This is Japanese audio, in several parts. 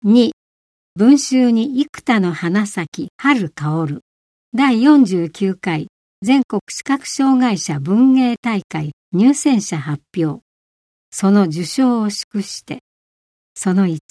2、文集に幾多の花咲春香る第49回全国視覚障害者文芸大会入選者発表。その受賞を祝して。その1。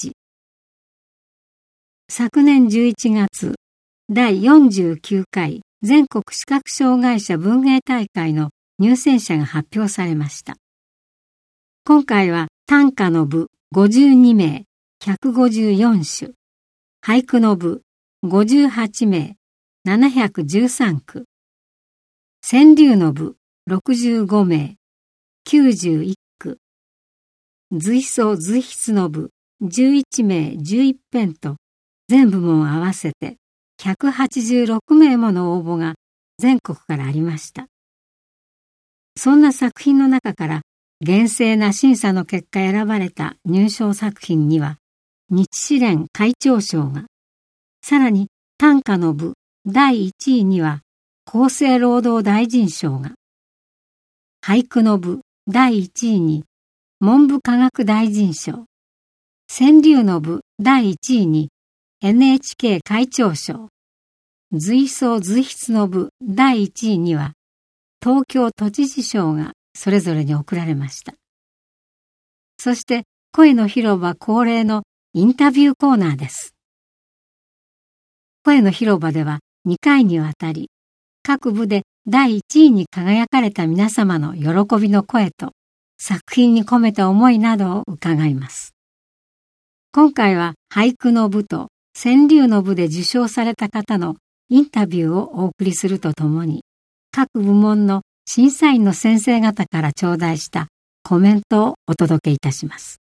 昨年11月、第49回全国視覚障害者文芸大会の入選者が発表されました。今回は短歌の部52名、154首、俳句の部58名、713句、川柳の部65名、91句、随想随筆の部11名11編と全部門合わせて186名もの応募が全国からありました。そんな作品の中から厳正な審査の結果選ばれた入賞作品には日詩連会長賞が、さらに短歌の部第1位には厚生労働大臣賞が、俳句の部第1位に文部科学大臣賞、川柳の部第1位に NHK 会長賞、随想随筆の部第1位には東京都知事賞がそれぞれに贈られました。そして声の広場恒例のインタビューコーナーです。声の広場では2回にわたり各部で第1位に輝かれた皆様の喜びの声と作品に込めた思いなどを伺います。今回は俳句の部と川柳の部で受賞された方のインタビューをお送りするとともに、各部門の審査員の先生方から頂戴したコメントをお届けいたします。